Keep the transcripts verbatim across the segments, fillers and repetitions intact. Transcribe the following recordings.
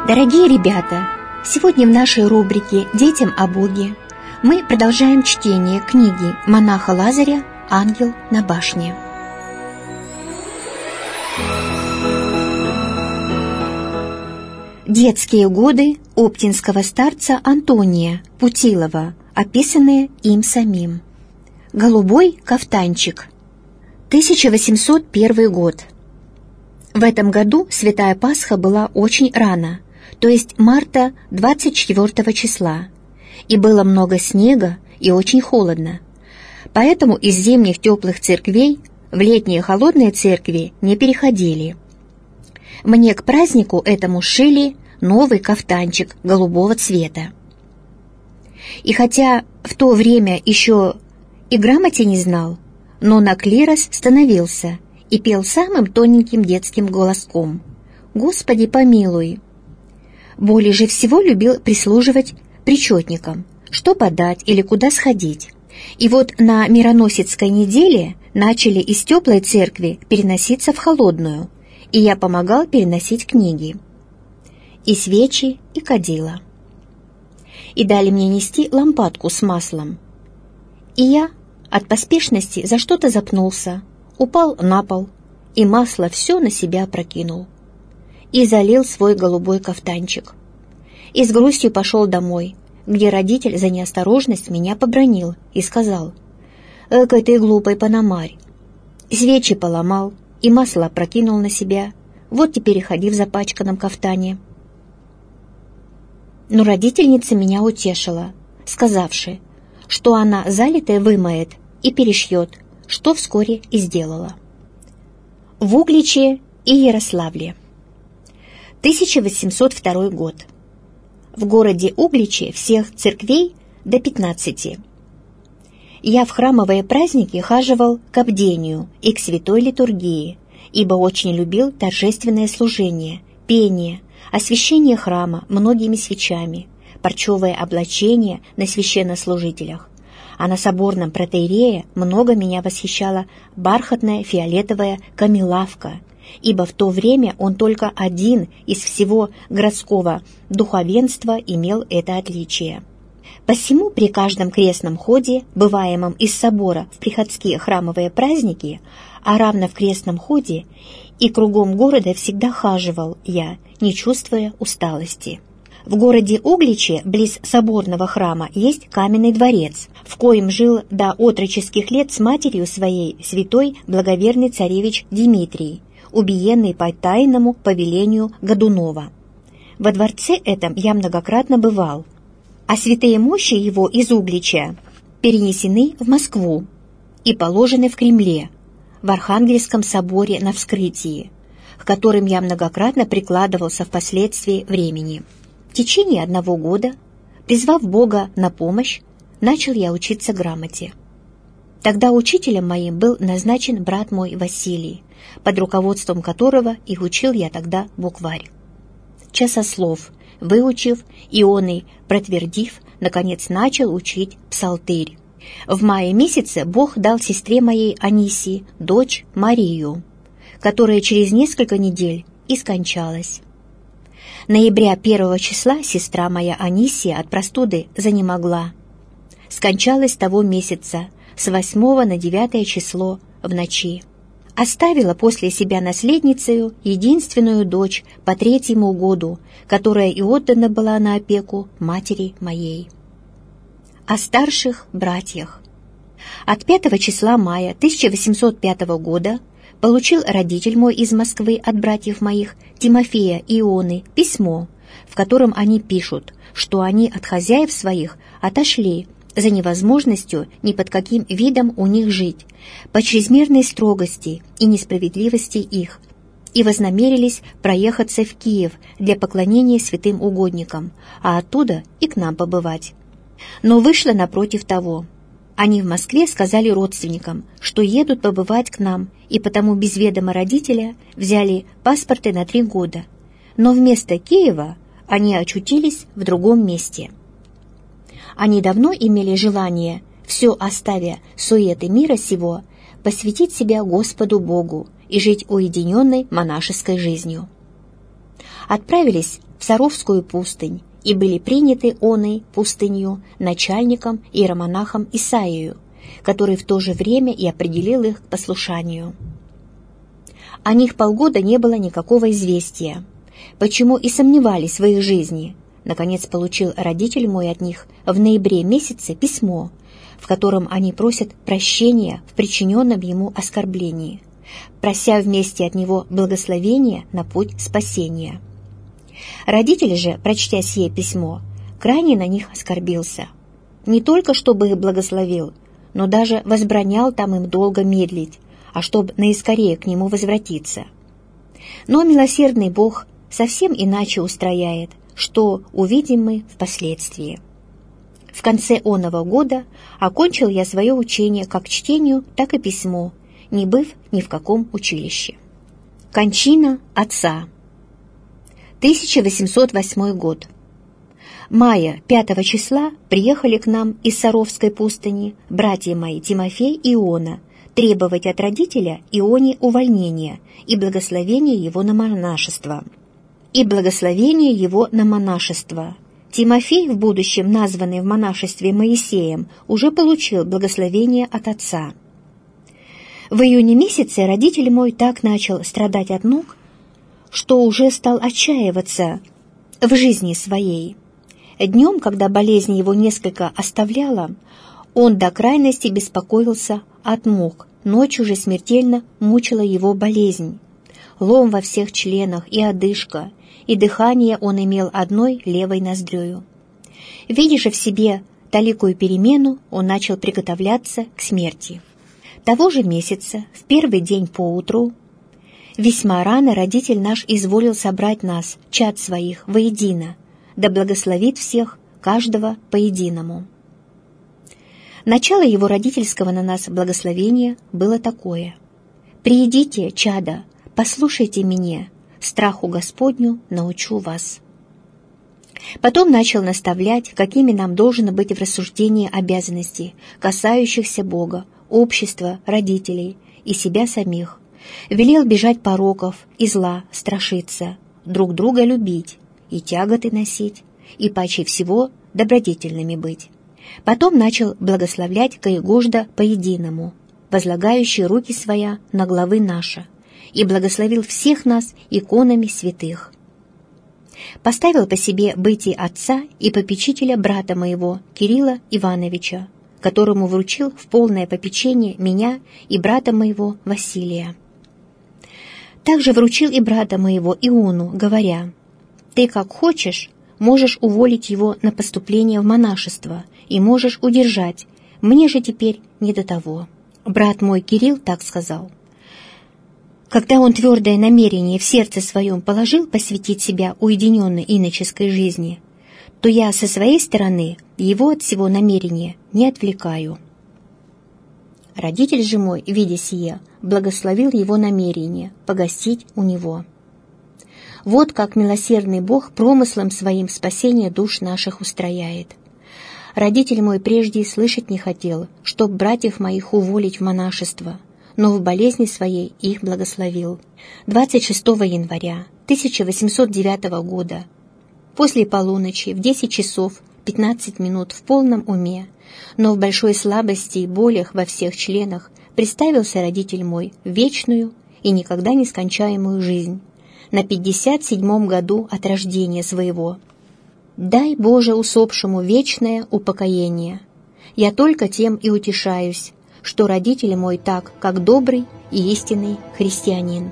Дорогие ребята, сегодня в нашей рубрике «Детям о Боге» мы продолжаем чтение книги монаха Лазаря «Ангел на башне». Детские годы оптинского старца Антония Путилова, описанные им самим. Голубой кафтанчик. тысяча восемьсот первый год. В этом году Святая Пасха была очень рано, то есть марта двадцать четвёртого числа, и было много снега и очень холодно. Поэтому из зимних теплых церквей в летние холодные церкви не переходили. Мне к празднику этому шили новый кафтанчик голубого цвета. И хотя в то время еще и грамоте не знал, но на клирос становился и пел самым тоненьким детским голоском: «Господи, помилуй». Более же всего любил прислуживать причетникам, что подать или куда сходить. И вот на Мироносецкой неделе начали из теплой церкви переноситься в холодную, и я помогал переносить книги, и свечи, и кадила. И дали мне нести лампадку с маслом. И я от поспешности за что-то запнулся, упал на пол, и масло все на себя опрокинул. И залил свой голубой кафтанчик. И с грустью пошел домой, где родитель за неосторожность меня побранил и сказал: «Экой ты глупый пономарь! Свечи поломал и масло опрокинул на себя, вот теперь и ходи в запачканном кафтане». Но родительница меня утешила, сказавши, что она залитое вымоет и перешьет, что вскоре и сделала. В Угличе и Ярославле. тысяча восемьсот второй год. В городе Угличе всех церквей до пятнадцати. Я в храмовые праздники хаживал к бдению и к святой литургии, ибо очень любил торжественное служение, пение, освящение храма многими свечами, парчевое облачение на священнослужителях. А на соборном протоиерее много меня восхищала бархатная фиолетовая камелавка, ибо в то время он только один из всего городского духовенства имел это отличие. Посему при каждом крестном ходе, бываемом из собора в приходские храмовые праздники, а равно в крестном ходе, и кругом города всегда хаживал я, не чувствуя усталости. В городе Угличе, близ соборного храма, есть каменный дворец, в коем жил до отроческих лет с матерью своей святой благоверный царевич Дмитрий, убиенный по тайному повелению Годунова. Во дворце этом я многократно бывал, а святые мощи его из Углича перенесены в Москву и положены в Кремле, в Архангельском соборе на вскрытии, к которым я многократно прикладывался впоследствии времени. В течение одного года, призвав Бога на помощь, начал я учиться грамоте. Тогда учителем моим был назначен брат мой Василий, под руководством которого и учил я тогда букварь. Часослов, выучив и оный протвердив, наконец начал учить псалтырь. В мае месяце Бог дал сестре моей Анисии дочь Марию, которая через несколько недель и скончалась. Ноября первого числа сестра моя Анисия от простуды занемогла. Скончалась того месяца, с восьмого на девятое число в ночи. Оставила после себя наследницею единственную дочь по третьему году, которая и отдана была на опеку матери моей. О старших братьях. От пятого числа мая тысяча восемьсот пятого года получил родитель мой из Москвы от братьев моих, Тимофея и Ионы, письмо, в котором они пишут, что они от хозяев своих отошли за невозможностью ни под каким видом у них жить, по чрезмерной строгости и несправедливости их, и вознамерились проехаться в Киев для поклонения святым угодникам, а оттуда и к нам побывать. Но вышло напротив того. Они в Москве сказали родственникам, что едут побывать к нам, и потому без ведома родителя взяли паспорты на три года. Но вместо Киева они очутились в другом месте. Они давно имели желание, все оставя суеты мира сего, посвятить себя Господу Богу и жить уединенной монашеской жизнью. Отправились в Саровскую пустынь, и были приняты оной пустынью начальником иеромонахом Исаию, который в то же время и определил их к послушанию. О них полгода не было никакого известия, почему и сомневались в их жизни. Наконец получил родитель мой от них в ноябре месяце письмо, в котором они просят прощения в причиненном ему оскорблении, прося вместе от него благословения на путь спасения. Родитель же, прочтя сие письмо, крайне на них оскорбился. Не только чтобы их благословил, но даже возбранял там им долго медлить, а чтоб наискорее к нему возвратиться. Но милосердный Бог совсем иначе устрояет, что увидим мы впоследствии. В конце оного года окончил я свое учение как чтению, так и письму, не быв ни в каком училище. Кончина отца. тысяча восемьсот восьмой год. Мая пятого числа приехали к нам из Саровской пустыни братья мои Тимофей и Иона требовать от родителя Ионе увольнения и благословения его на монашество. И благословение его на монашество. Тимофей, в будущем названный в монашестве Моисеем, уже получил благословение от отца. В июне месяце родитель мой так начал страдать от ног, что уже стал отчаиваться в жизни своей. Днем, когда болезнь его несколько оставляла, он до крайности беспокоился от мук, ночью же смертельно мучила его болезнь. Лом во всех членах и одышка, и дыхание он имел одной левой ноздрёю. Видя же в себе таликую перемену, он начал приготовляться к смерти. Того же месяца, в первый день поутру, весьма рано родитель наш изволил собрать нас, чад своих, воедино, да благословит всех, каждого по-единому. Начало его родительского на нас благословения было такое: «Приидите, чада, послушайте меня, страху Господню научу вас». Потом начал наставлять, какими нам должно быть в рассуждении обязанностей, касающихся Бога, общества, родителей и себя самих. Велел бежать пороков и зла, страшиться, друг друга любить и тяготы носить, и паче всего добродетельными быть. Потом начал благословлять каегожда по-единому, возлагающий руки своя на главы наши, и благословил всех нас иконами святых. Поставил по себе бытие отца и попечителя брата моего, Кирилла Ивановича, которому вручил в полное попечение меня и брата моего Василия. Также вручил и брата моего Иону, говоря: «Ты, как хочешь, можешь уволить его на поступление в монашество и можешь удержать, мне же теперь не до того». Брат мой Кирилл так сказал. Когда он твердое намерение в сердце своем положил посвятить себя уединенной иноческой жизни, то я со своей стороны его от всего намерения не отвлекаю. Родитель же мой, видя сие, благословил его намерение погостить у него. Вот как милосердный Бог промыслом своим спасение душ наших устрояет. Родитель мой прежде и слышать не хотел, чтоб братьев моих уволить в монашество, но в болезни своей их благословил. двадцать шестого января тысяча восемьсот девятого года, после полуночи, в десять часов пятнадцать минут в полном уме, но в большой слабости и болях во всех членах, представился родитель мой в вечную и никогда не скончаемую жизнь, на пятьдесят седьмом году от рождения своего. Дай, Боже, усопшему вечное упокоение. Я только тем и утешаюсь, что родитель мой так, как добрый и истинный христианин.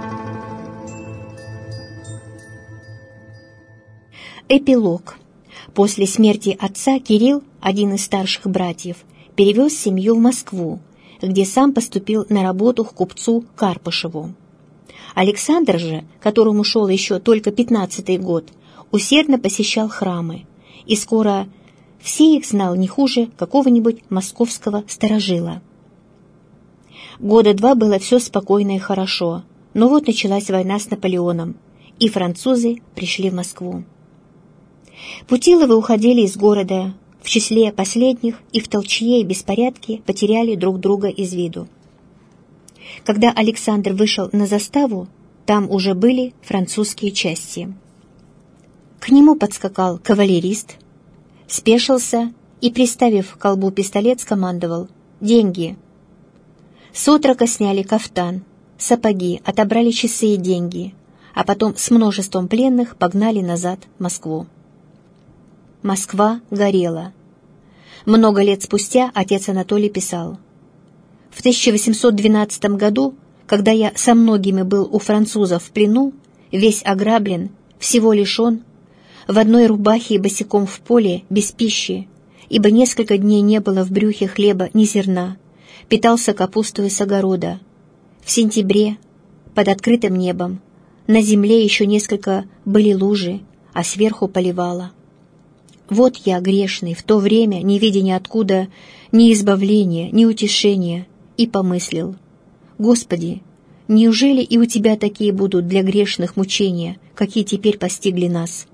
Эпилог. После смерти отца Кирилл, один из старших братьев, перевез семью в Москву, где сам поступил на работу к купцу Карпышеву. Александр же, которому шел еще только пятнадцатый год, усердно посещал храмы, и скоро все их знал не хуже какого-нибудь московского старожила. Года два было все спокойно и хорошо, но вот началась война с Наполеоном, и французы пришли в Москву. Путиловы уходили из города, в числе последних и в толчье и беспорядке потеряли друг друга из виду. Когда Александр вышел на заставу, там уже были французские части. К нему подскакал кавалерист, спешился и, приставив к колбу пистолет, скомандовал: «Деньги!». С отрока сняли кафтан, сапоги, отобрали часы и деньги, а потом с множеством пленных погнали назад в Москву. Москва горела. Много лет спустя отец Анатолий писал: «В тысяча восемьсот двенадцатом году, когда я со многими был у французов в плену, весь ограблен, всего лишен, в одной рубахе и босиком в поле, без пищи, ибо несколько дней не было в брюхе хлеба ни зерна, питался капустой с огорода. В сентябре, под открытым небом, на земле еще несколько были лужи, а сверху поливало. Вот я, грешный, в то время, не видя ниоткуда ни избавления, ни утешения, и помыслил: Господи, неужели и у Тебя такие будут для грешных мучения, какие теперь постигли нас?»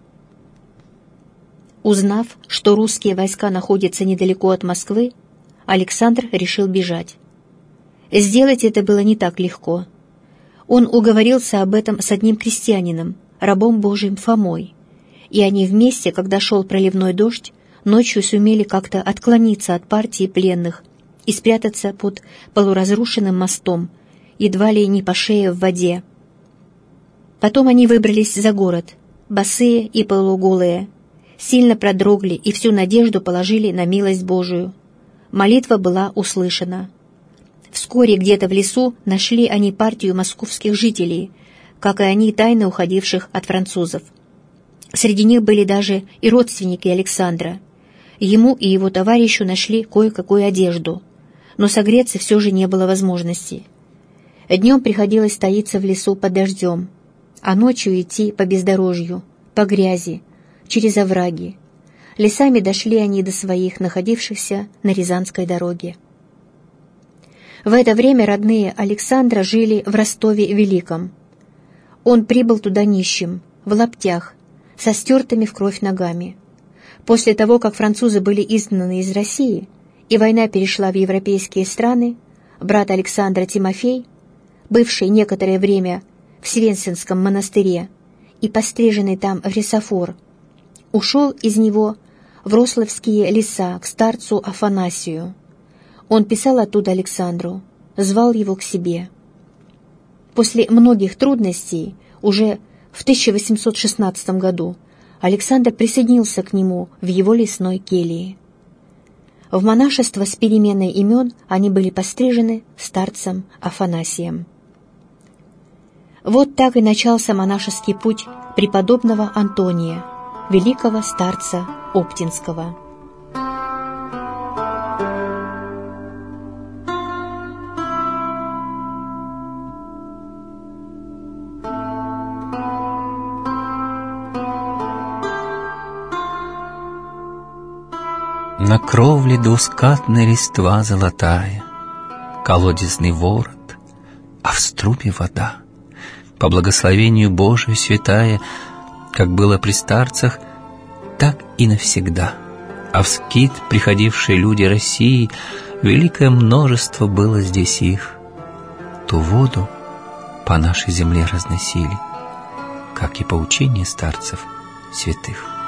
Узнав, что русские войска находятся недалеко от Москвы, Александр решил бежать. Сделать это было не так легко. Он уговорился об этом с одним крестьянином, рабом Божиим Фомой, и они вместе, когда шел проливной дождь, ночью сумели как-то отклониться от партии пленных и спрятаться под полуразрушенным мостом, едва ли не по шее в воде. Потом они выбрались за город, босые и полуголые, сильно продрогли и всю надежду положили на милость Божию. Молитва была услышана. Вскоре где-то в лесу нашли они партию московских жителей, как и они, тайно уходивших от французов. Среди них были даже и родственники Александра. Ему и его товарищу нашли кое-какую одежду, но согреться все же не было возможности. Днем приходилось таиться в лесу под дождем, а ночью идти по бездорожью, по грязи, через овраги. Лесами дошли они до своих, находившихся на Рязанской дороге. В это время родные Александра жили в Ростове-Великом. Он прибыл туда нищим, в лаптях, со стертыми в кровь ногами. После того, как французы были изгнаны из России и война перешла в европейские страны, брат Александра Тимофей, бывший некоторое время в Свенценском монастыре и постриженный там в рисофор, ушел из него в Рославские леса к старцу Афанасию. Он писал оттуда Александру, звал его к себе. После многих трудностей, уже в тысяча восемьсот шестнадцатом году, Александр присоединился к нему в его лесной келье. В монашество с переменой имен они были пострижены старцем Афанасием. Вот так и начался монашеский путь преподобного Антония, великого старца Оптинского. На кровле двускатная листва золотая, колодезный ворот, а в струбе вода. По благословению Божию святая, как было при старцах, так и навсегда. А в скит приходившие люди России, великое множество было здесь их. Ту воду по нашей земле разносили, как и поучение старцев святых.